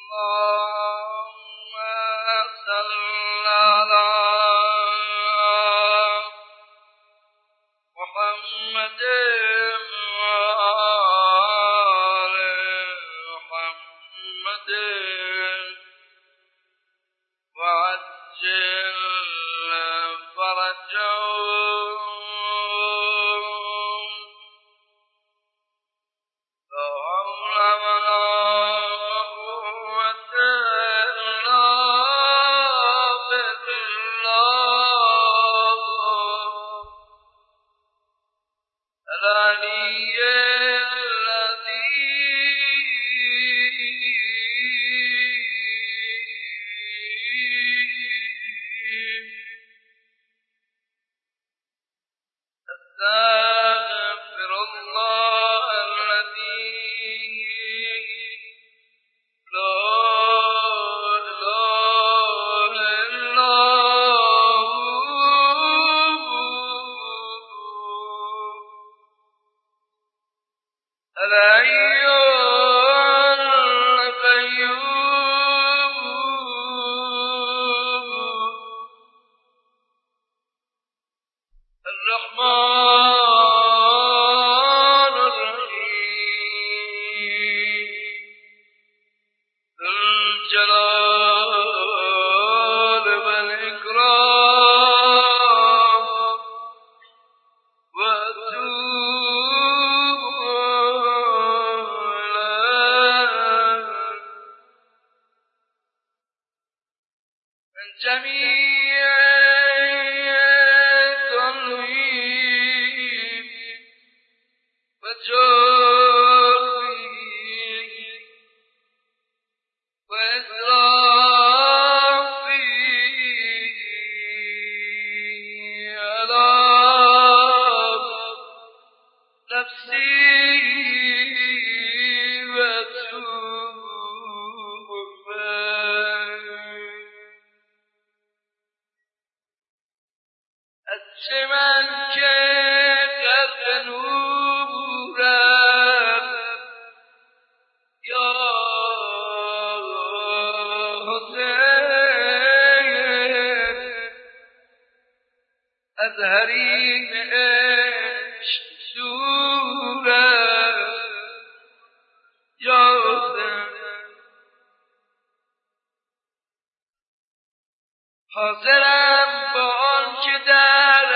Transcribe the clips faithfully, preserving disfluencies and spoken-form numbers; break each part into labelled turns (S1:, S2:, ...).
S1: حاضرم با آن که در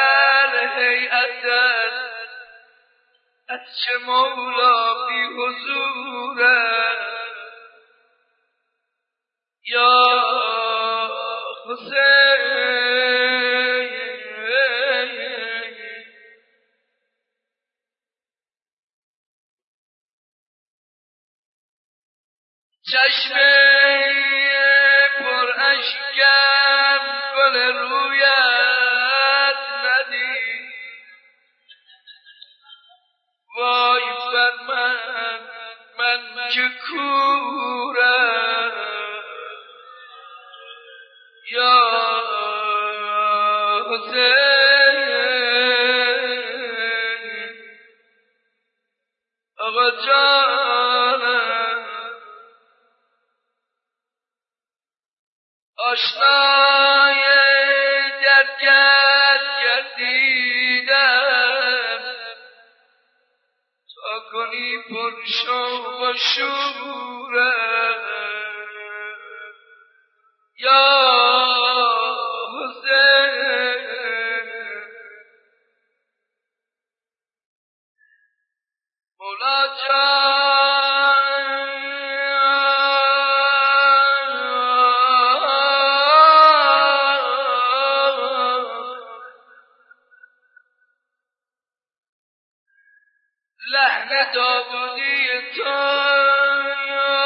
S1: هر هیئتت از چه مولا بی حضورت یا حسین چشم پر اشکم گل رویت ندید وای بر من من که کورم یا حسین آقا جانم آشنای درگرد گردیدم تا کنی پر شوق و شورم یا حسین مولا جان لحن داودی تو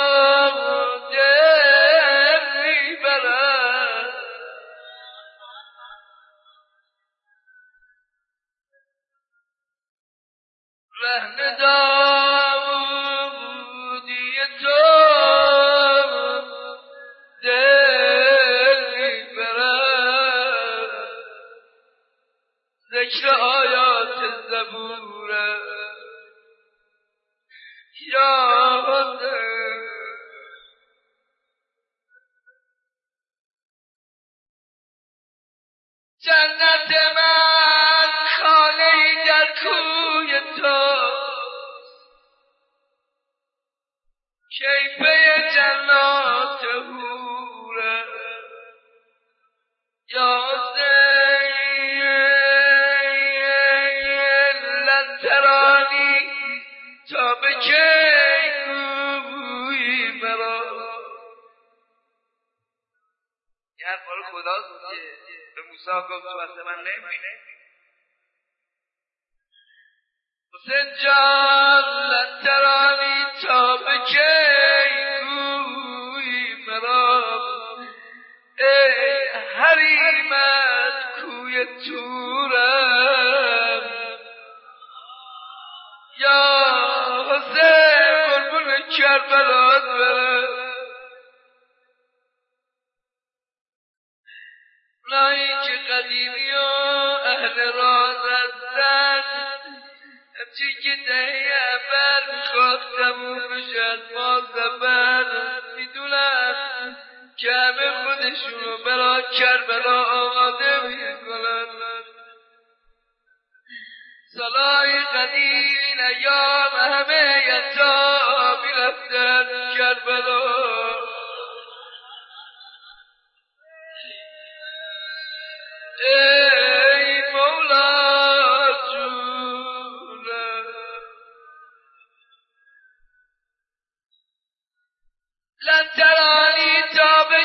S1: جنت من خانه‌ای در کوی تو، کیفه جنات حوره یا لن ترانی تا به کی گویی مرا. یه حرف مال خداست که به موسی گفت تو واسه من نمی‌بینی. حسین جان لن ترانی تا به کی گویی مرا، ای حریمت کوی تورم یا حسین قربون کربلات برم. اونایی که قدیمی و اهل راز هستن، همچی که دهی اول میخواد تموم بشد ما زبن، میدونن که همه خودشونو برا کربلا آماده میکنن. سالای قدیم این ایام همه یتا میرفتن کربلا. ای مولا جونم لن ترانی تا به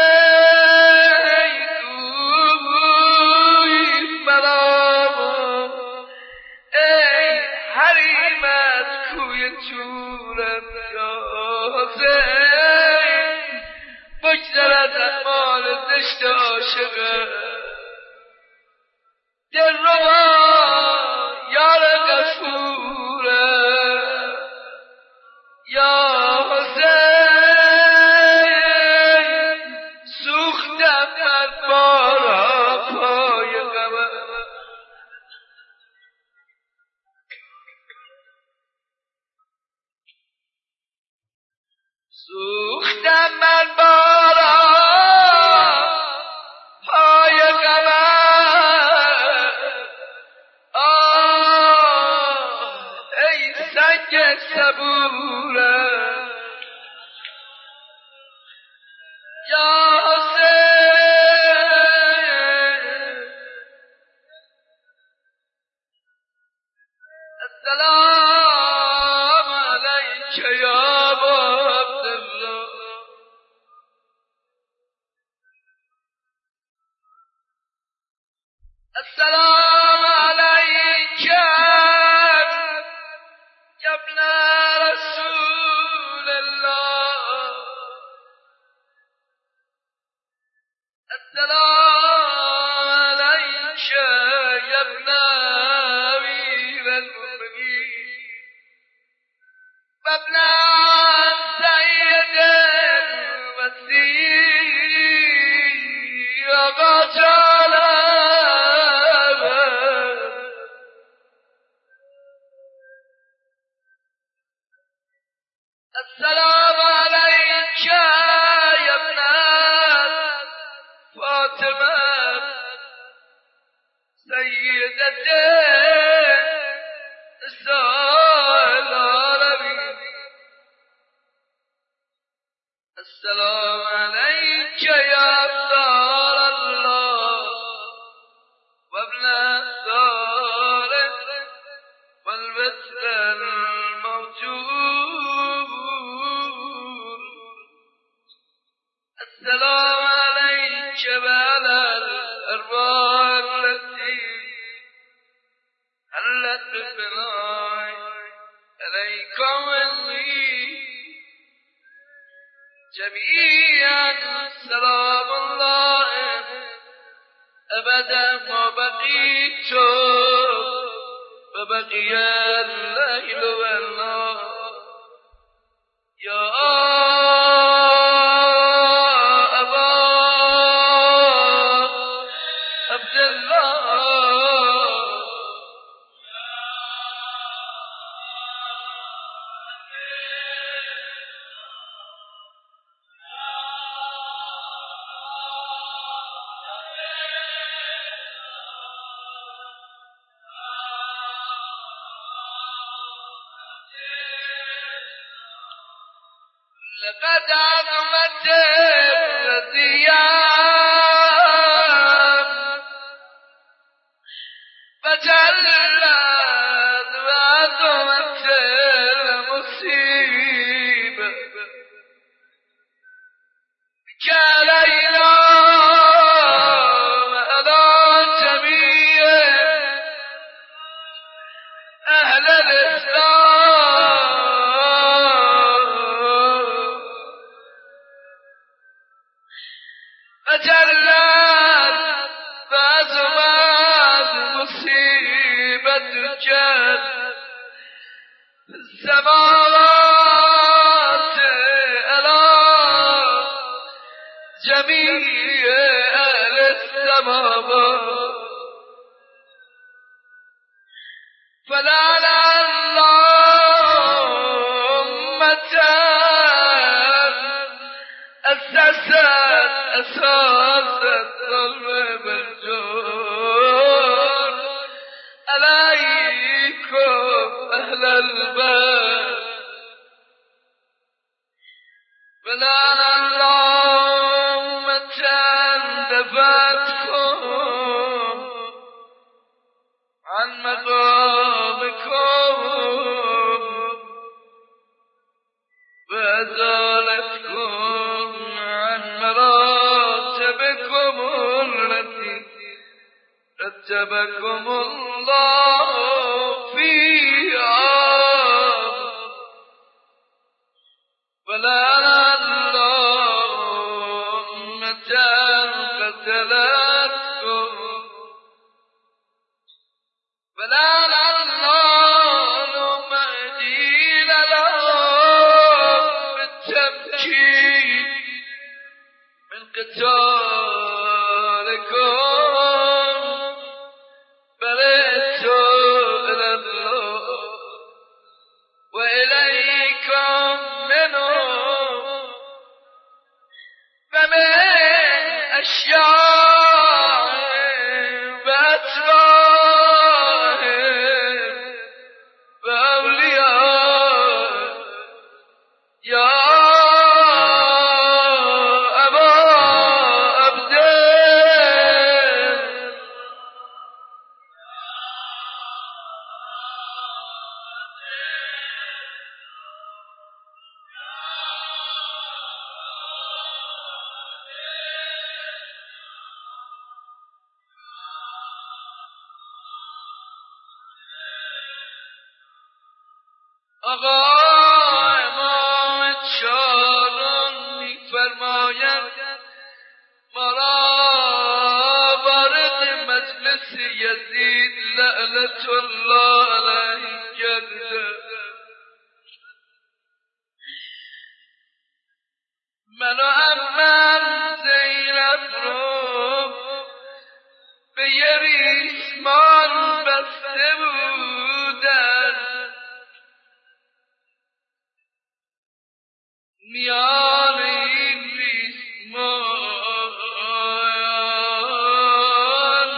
S1: کی گویی مرا، ای حریمت کوی تورم یا حسین بگذر از اعمال زشت عاشقه، دل ربا یار غفوره یا حسین سوختم در بارا پای غمه. سوختم من بارا پای غمه، سنگ صبوره یا حسین السلام علیک یا ابا عبدالله. السلام علیک یا ابن رسول الله. السلام علیک یا ابن امیر المؤمنین و ابن سید المسیح آقا جانم. السلام علیک یا ابن فاطمه سیدت نساء العالمین. السلام علیک یا ابطال الله و ابن الدار والوتر الموجود. السلام عليك وعلى الأرواح التي حلت بالبناء عليكم مني جميعا. سلام الله أبدا ما بقيت وبقي الليل والنهار يا أبا عبد الله. لقد عظمت الرديان فجلت وعظمت المصيبة كالينا على جميع أهل الإسلام فجلت فعظمت مصيبة الجهل السماوات على جميع أهل السماوات فلعن الله أمة أسست أساس الظلم بالجور عليكم أهل البيت فلعن الله أمة دفعتكم عن مقامكم وأزالتكم عن مراتبكم التي رتبكم الله فيها ولعن الله أمة قتلتكم فلعن الله المهدين لهم بالتمكين من قتالكم برئتوا إلى الله وإليكم منهم فمن أشياء وأتباع وأولياء يا أبا عبد آقا امام چارم می فرماید ما را وارد مجلس یزید لعنت الله علیه کرده من و عمم زینب رو به یه ریسمان بسته بودن میان این ریسمان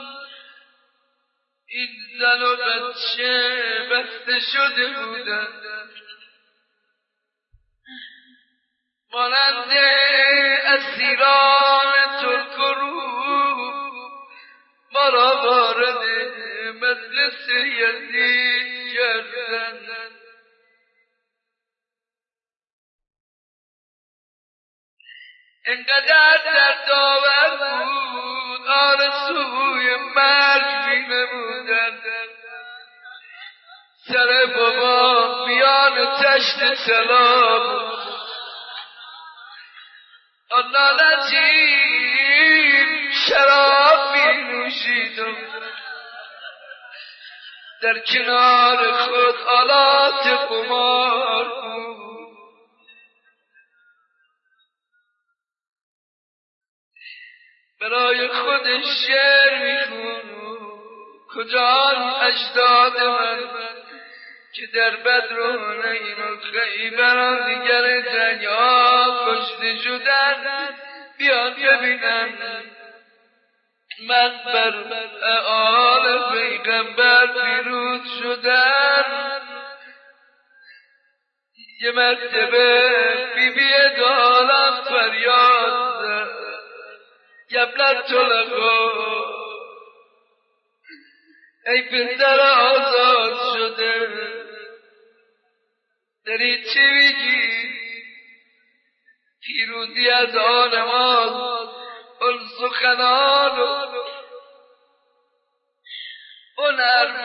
S1: این زن و بچه بسته شده بودن مانند اسیران ترک و روم ما را وارد مجلس یزید کردند. انقدر دردآور بود آرزوی مرگ می‌نمودند. سر بابا میان تشت سلام آن نجیب شراب می‌نوشید و در کنار خود آلات قمار بود. برای خودش شعر میخون کجا اجداد من که در بدر و حنین و خیبر و دیگر جنگ‌ها کشته شدن بیان ببینن من بر آل پیغمبر پیروز شدن. یه مرتبه بی بی قبل طلقا ای پسر آزاد شده داری چی میگی؟ پیروزی از آن ماست اون سخنان و اون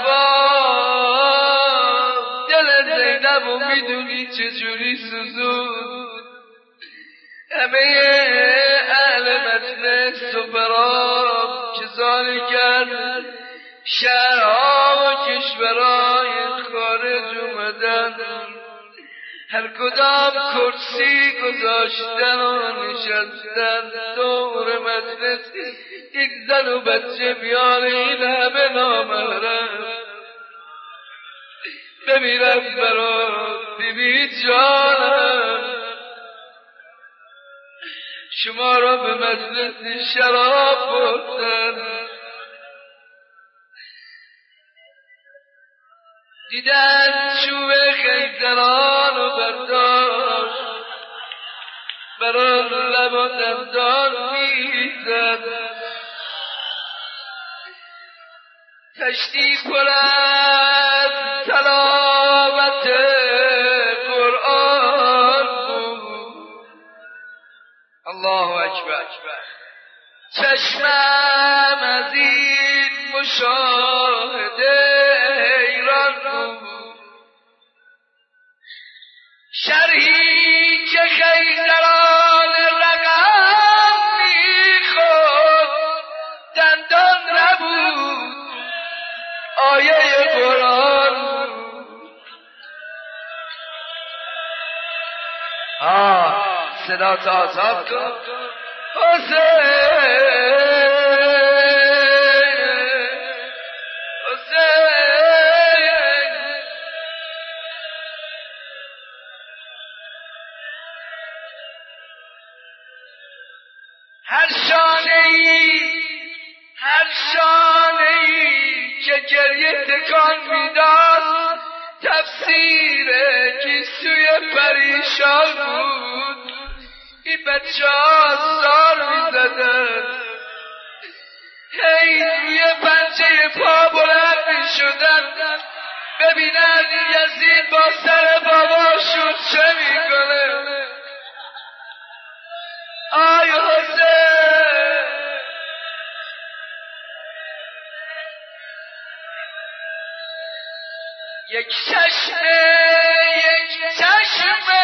S1: حرفان دل زینب و میدونی چجوری سوزون همه اهل مجلس و برام کسانی کرد شهرها و کشورهای خارج اومدن هر کدام کرسی گذاشتن و نشستن دور مجلس یک زن و بچه بیان این همه نامحرم بمیرم برات بیبی جانم شما را به مجلس شراب بردن دیدن چوب خیزران و برداشت برای لب و دندان میزد تشتی پر از تلاوت قرآن بود الله اکبر چشمم از این مشاهده حیران بود شرحی که خیزران رقم میخورد دندان نبود آیه قرآن آه صدا تا آزاد کن حسین هر شانه‌ای هر شانه‌ای که گریه تکان میداد تفسیر گیسوی پریشان بود این بچه ها زار میزدن هی روی پنجه پا بلند میشدن ببینن یزید با سر باباشون چه میکنه آی حسین یک چشمه یک چشمه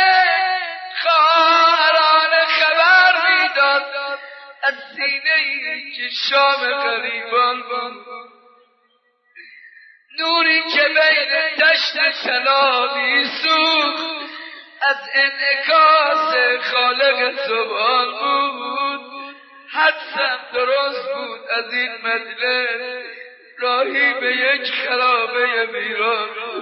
S1: خواهران خبر میداد از سینه‌ای که شام غریبان بود نوری که بین دشت سلابی سوخت از انعکاس خالق سبحان بود حدسم درست بود از این مجلس راهی به یک خرابه ویران بود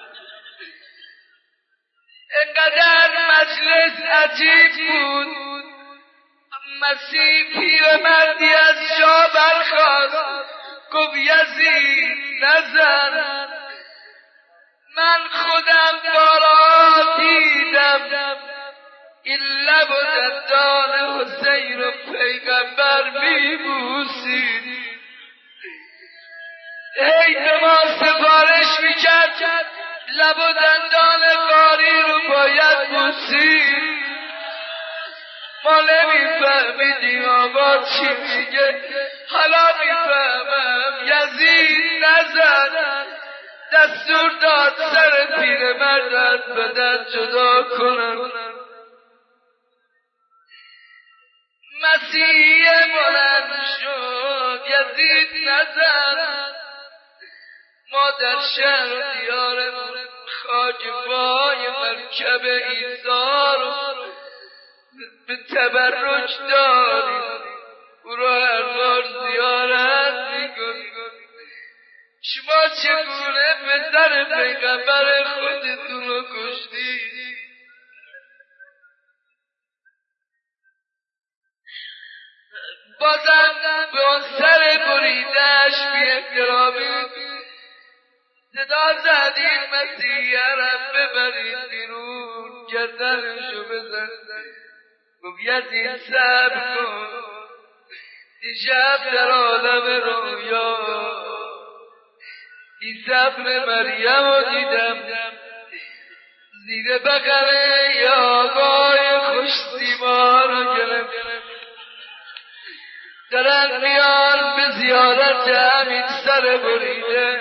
S1: اینقدر مجلس عجیب بود مسیح پیرمردی از جا برخاست گفت یزید نزن من خودم بارا دیدم این لب و دندان حسین و پیغمبر میبوسید هی به ما سفارش میکرد لب و دندان قاری رو باید بوسید ما نمیفهمیدیم آقا چی میگه حالا میفهمم یزید نزن دستور داد سر پیرمرد از بدن جدا کنن مسیح بلند شد یزید نزن ما در شهر و دیار خاکبای مرکب ایزا رو به تبرک داریم او را هر بار زیارت میکنیم شما چگونه پسر پیغمبر خودتون رو کشتید بازم به اون سر بریدهش بی احترامی صدا زدین مسیح رب ببرید بیرون گردنشو بزن گفت یزید صبر کن دیشب در عالم رویا عیسی ابن مریم رو دیدم زیر بغل یه آقای خوش سیما رو گرفت دارن میان به زیارت همین سر بریده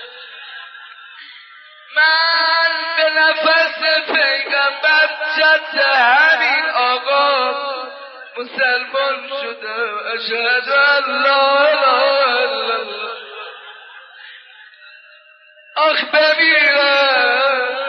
S1: من به نفس پیغمبر جد همین آقا مسلمان شدم اشهد ان لا اله الا الله آخ بمیرم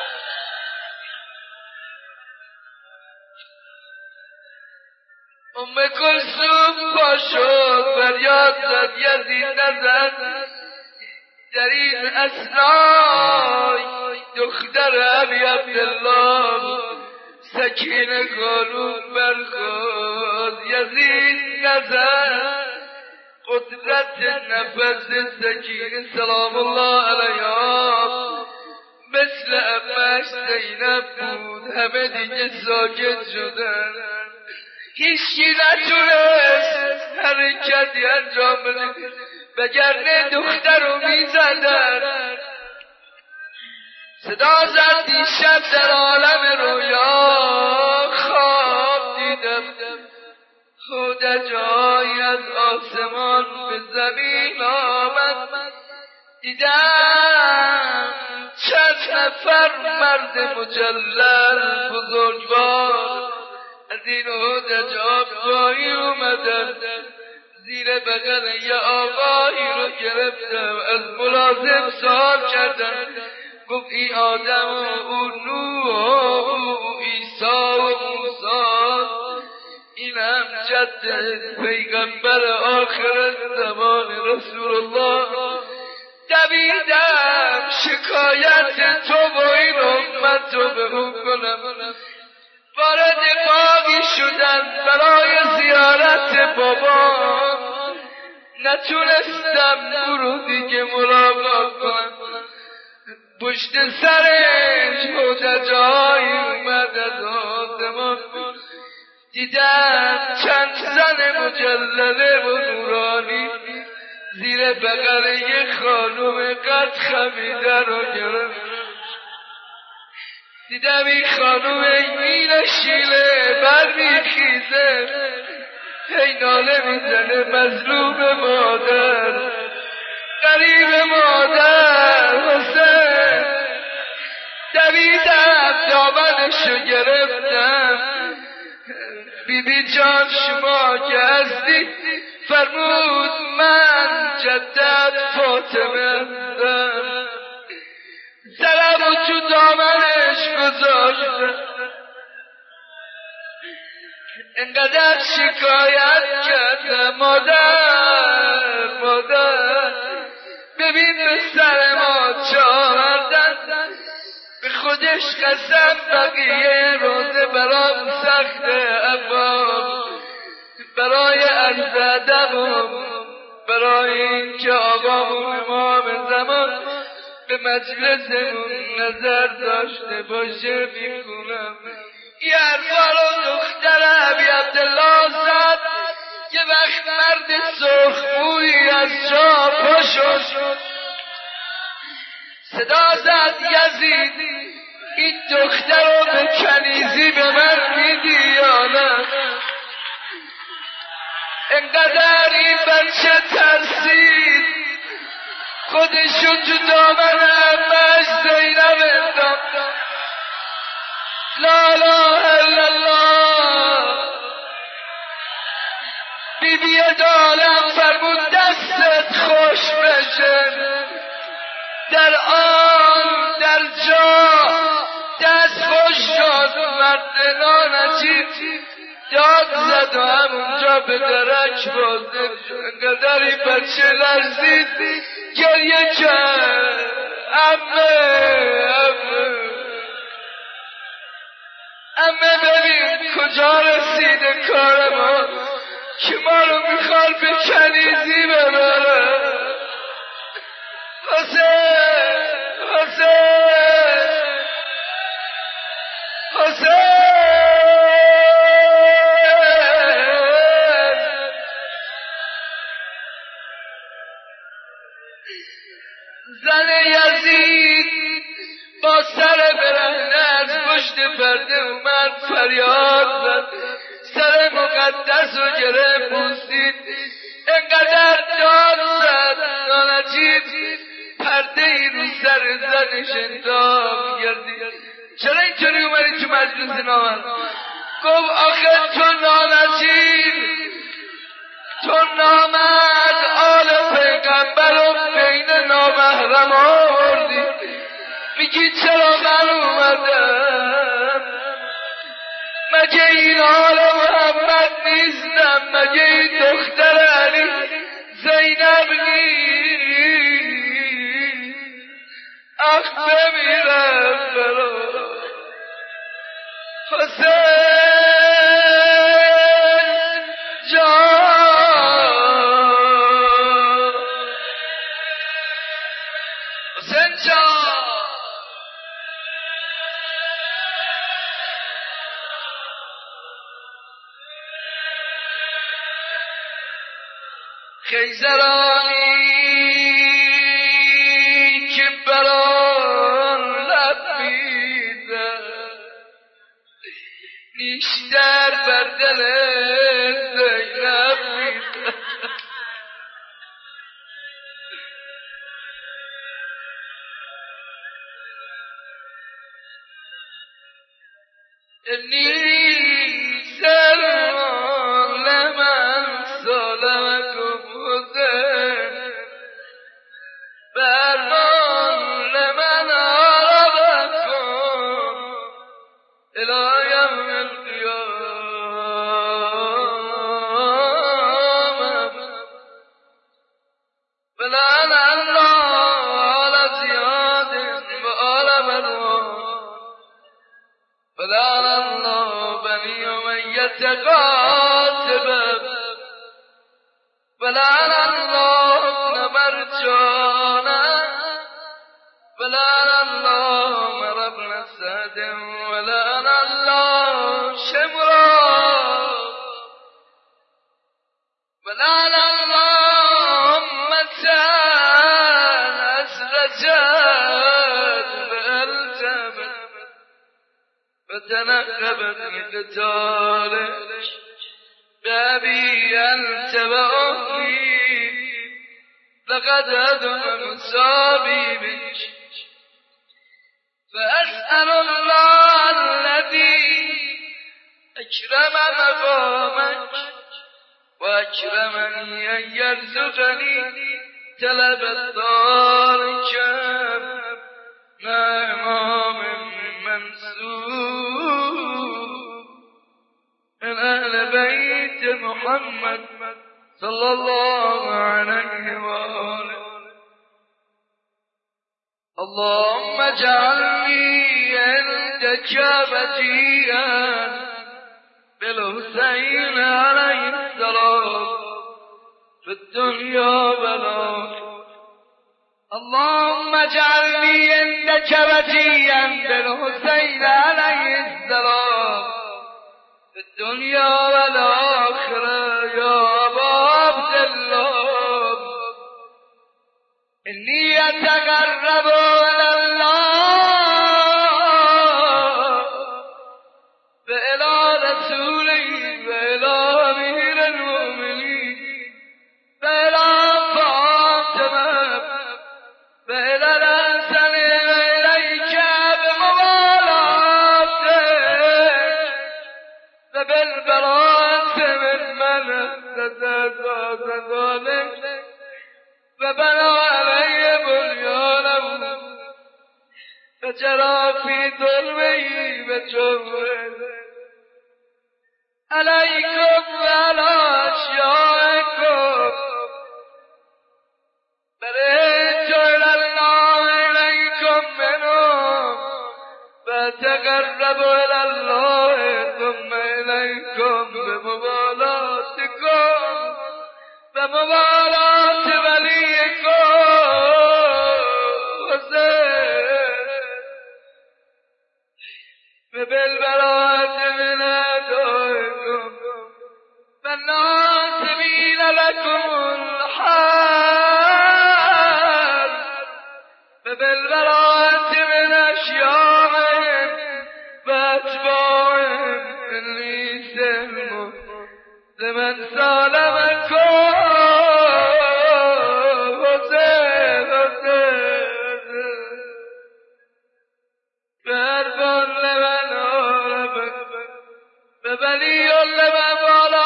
S1: ام کلثوم پا شد فریاد زد یزید نزد در این اثنای دختر ابی عبدالله سکینه قانون برخواست یزید نزد قدرت نفس سکینه سلام الله علیها مثل امش زینب بود همه دیگه ساکت شدن هیچی نتونست حرکتی انجام بده وگرنه دختر رو میزدن صدا زد دیشب در عالم رویا خواب دیدم هودج‌هایی از آسمان به زمین آمد دیدم چند نفر مرد مجلل بزرگوار از این هودج‌ها پایین اومدن زیر بغل یه آقایی رو گرفتم از ملازم سوال کردم گفت این آدم و او نوح و او عیسی و موسی این هم جد پیغمبر آخر زمان رسول الله دویدم شکایت تو و این امت رو به اون کنم وارد باقی شدن برای زیارت بابا نتونستم او رو دیگه ملاقات کنم پشت سرش هودج‌هایی اومد از آسمان دیدم چند زن مجلله و نورانی زیر بغل یه خانوم قد خمیده رو گرفت دیدم این خانوم میره شیله بر میخیزه هی ناله میزنه مظلوم مادر قریب مادر حسین دویدم دامنشو گرفتم بی بی جان شما که هستی فرمود من جدت فاطمه هستم سرمو تو دامنش گذاشتم انقدر شکایت کردم مادر مادر ببین به سر ما چه آوردن به خودش قسم بقیه روزه برام سخته اما برای عرض ادبم برای این که آقامون امام زمان به مجلسمون نظر داشته باشه میکنم یه حرفا رو دختر ابی عبدالله زد یه وقت مرد سرخمویی از جا پا شد صدا زد یزید این دختر رو به کنیزی به من میدی یا نه انقدر این بچه ترسید خودشو تو دامن امش زینب انداخت لا اله الا الله بی بی عالم فرمود دستت خوش بشه در آن در جا دست خوش شد مرد نانجیب داد زد و همونجا به درک بازه انقدر این بچه لرزید گریه کرد امه امه امه ببین کجا رسیده کار ما که ما رو میخوان به کنیزی ببره حسین حسین حسین سر مقدس و گره پوستید، انقدر داد زد نانجیب پرده ای رو سر زنش انتاب گردید. چرا اینطوری اومدی تو مجلس نامرد؟ گفت آخه تو نانجیب تو نامرد آل پیغمبر رو بین نامحرم آوردی، میگی چرا من اومدم؟ مگه این آل محمد نیستم؟ مگه این دختر علی زینب نیست؟ اخ بمیرم برا حسین جان، حسین جان. خیزرانی که بران لب میزد، نیشتر بر دل زینب میزد. انی سلمان لمن سالمکم حسین، برمان لمن عربکم الى یوم القیامة، بلعن الله آل زیاد و آل مروان، بلعن الله بنی امیة قاتبا، بلعن الله ابن مرجانا، بلعن الله عمر بن سعد، ولعن الله شمرا، ولعن الله أمتان أسرجت فالتبت فتنقبت لقتالك بأبي أنت وأمي، لقد هدم مصابي بك، فأسأل الله الذي أكرم مقامك وأكرمني أن يرزقني طلب الدارك مع إمام منصور من أهل بيت محمد صلى الله عليه وآله. اللهم اجعلني عندك بديئا بالحسين عليه السلام في الدنيا والآخرة. اللهم اجعلني عندك بديئا بالحسين عليه السلام في الدنيا والآخرة يا أبا عبد الله. إني أتقرب إلى الله وإلى رسوله وإلى أمير المؤمنين وإلى فاطمة وإلى الحسن وإليك بموالاتك وبالبراءة من من أحدث ذلك وبنى عليه بنيانه فجرى في ظلمه وجوره. عليكم وعلى أشيائكم برئت إلى الله إليكم منهم فتقربوا إلى الله ثم إليكم بموالاتكم بموالات وليكم حسين وبالبراءة من أعدائكم فالناصبين لكم الحال وبالبراءة من أشياعهم وأتباعهم من سلم لمن سالمكم حسین حسین بربان لمن عرب ببلی لمن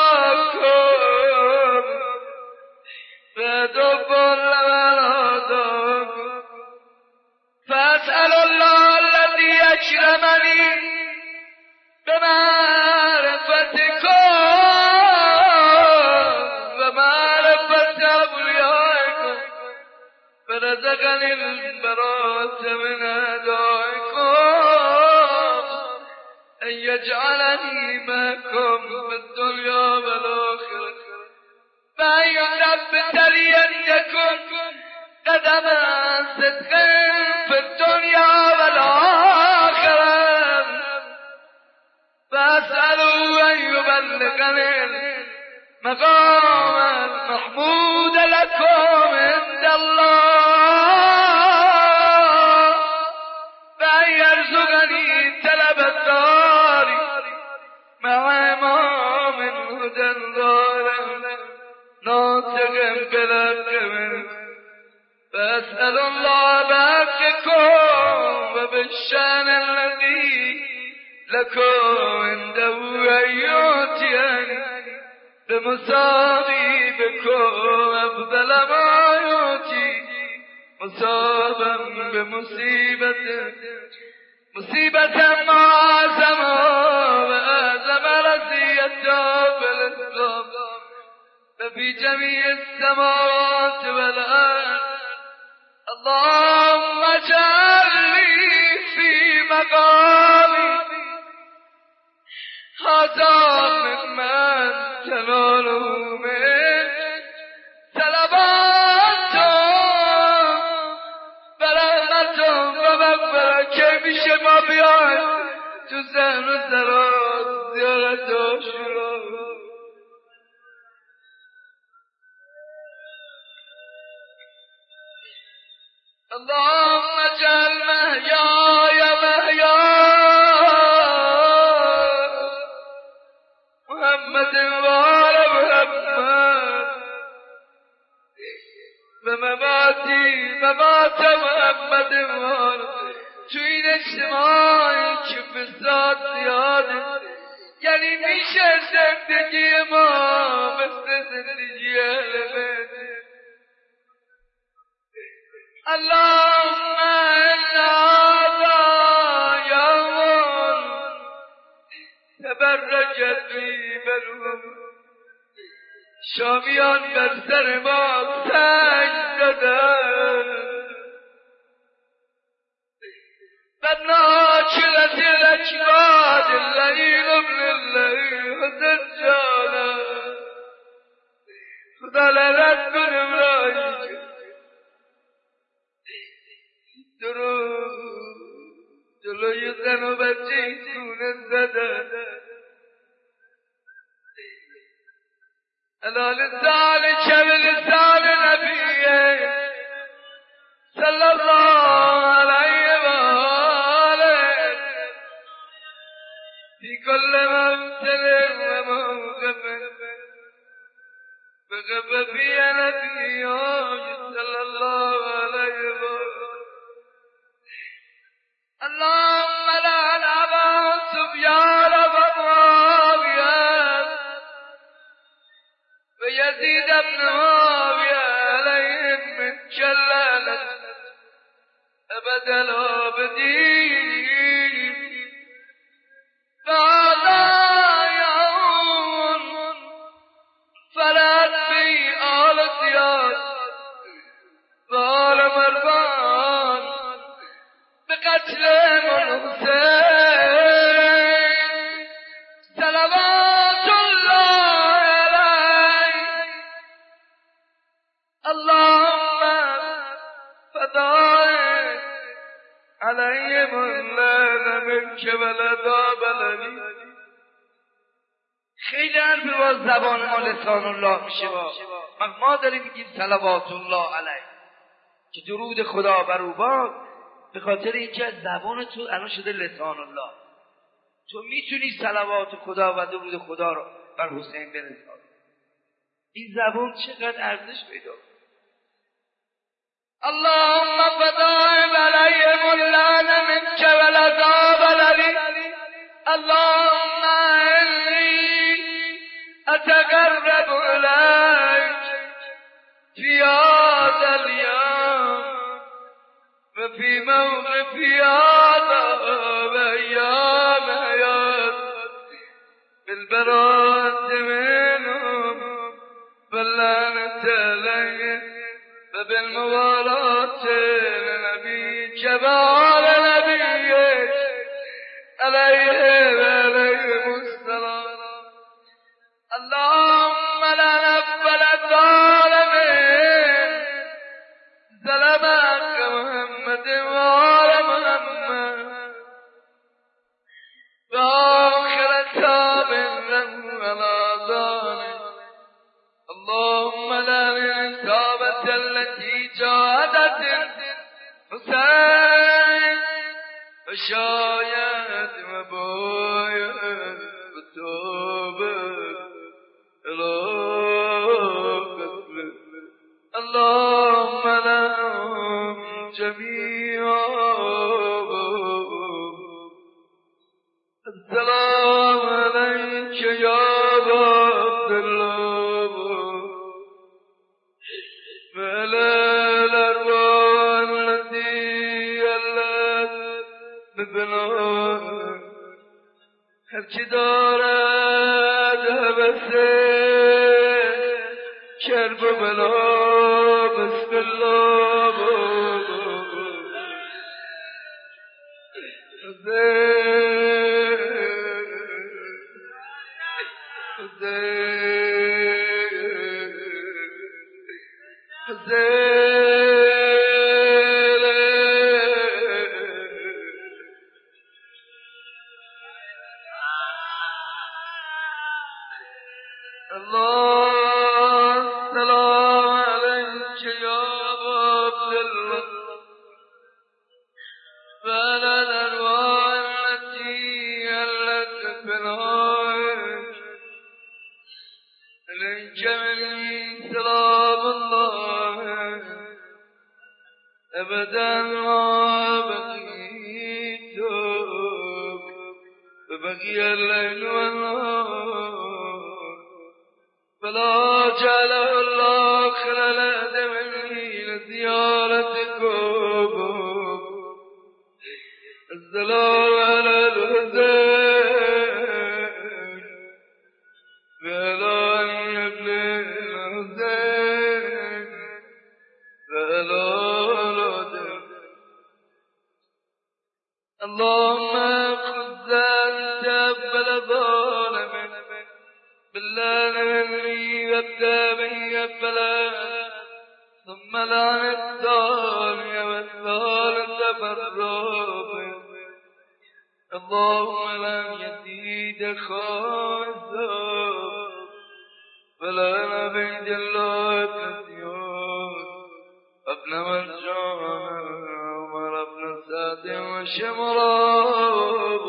S1: بالاكم بدبان لمن آدم فاسأل الله الذي أكرمني بمعرفتكم ومعرفة أوليائكم فرزقني البراءة من أعدائكم أن يجعلني معكم في الدنيا والآخرة فأن يثبت لي عندكم قدم صدق في الدنيا والآخرة فأسألوا أن يبلغني المقام المحمود لكم عند الله فأن يرزقني طلب الدار مع إمام هدى ظالم ناطق بالحق فأسأل الله بحقكم وبالشأن الذي لكم عنده أن يؤتيني بمصابيبكم أفضل ما يؤتي مصابا بمصيبة مصيبة معظم وأعظم رزية بالإسلام ففي جميع السماوات والأرض اللهم اجعلني في مقامي هذا ممن تناله من طلباتم برحمتم و مغفرت که میشه ما بیایم تو ذهن و سرات زیارت عاشورا اللهم اجعل محياي محيا محمد وآل محمد ومماتي ممات محمد وآل تو این اجتماعی که فساد زیاده یعنی میشه زندگی ما مثل زندگی اهل بیت اللهم إن هذا يوم تبرجت فيه بلوم شامیان بر سر ما سنگ زدند و ناچلت الاجواد الليل ابن الليل وزجالا خدا لعنت کنه برای درود جلوی زن و بچه خونه زدن علی لسان لسان نبیه صلی الله علیه و آله فی کل ممثل و موقف بقف فی نبیه صلی الله علیه و آله اللهم لعن أبا سفيان ومعاوية ويزيد بن معاوية عليهم من جلالة أبد العابدين فهذا يوم فلت به آل زياد وآل مروان بقتل الحسين صلوات الله عليه اللهم فدائك عليهم اللعن منك والعذاب الأليم خیلی حرف با زبان ما لسان الله میشه با ما داریم میگیم صلوات الله علیه که درود خدا بر او باد به خاطر اینکه زبان تو الان شده لسان الله تو میتونی صلوات خدا و درود خدا رو بر حسین برسانی. این زبان چقدر ارزش پیدا کنه. اللهم فدائم عليهم اللعنة منك والعذاب الأليم. اللهم إني أتقرب إليك في هذا اليوم وفي موقف هذا وأيام حياتي بالبراءة منهم واللعنة عليهم وبالموالاة لنبيك وعلى نبيك عليه وعليهم السلام. اللهم لا نقبل الظالمين ظلمك محمد وعلى محمد وآخر ثابت على ذلك. اللهم لا الإصابة التي جاءت حسين وشايت وبويت وتوبت إلى قتله. اللهم لهم جميعا السلام عليك يا عبد الله وعلى الأرواح التي علت ببنائك. هر که دارد هوسه کرب و بلا بسم الله أبدا ما بقيت فبقي الليل والنهار فلا جعله الله خلال دمي لزيارتكم. السلام على الحسين وعلى ابن الحسين وعلى اللهم خذ أنت أبل ظالم بالله نمري وابدأ به أبلا ثم لعن الثاني والثالث بالرابع. اللهم لم يزيد خائزا ولا نبيد الله ابن سيون ابن مرجان سعد وشمراب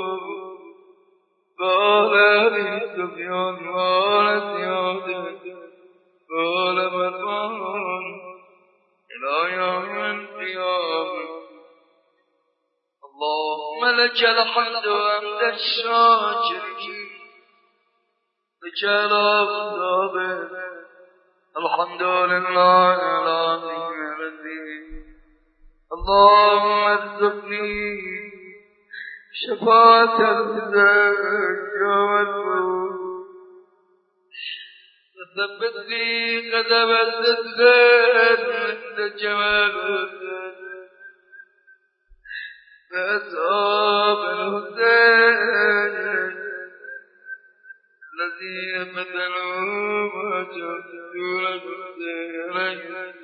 S1: قال لي سفيان قال زياد قال مروان إلى يوم القيامة. اللهم لك الحمد وحمد الشاكرين لك الأفضل. الحمد لله العظيم الذي اللهم ارزقني شفاعة الزكاة والموت وثبت لي قدم الزكاة عند جمال فأصحاب الحسين الذين فتنوا وجدوا الحسين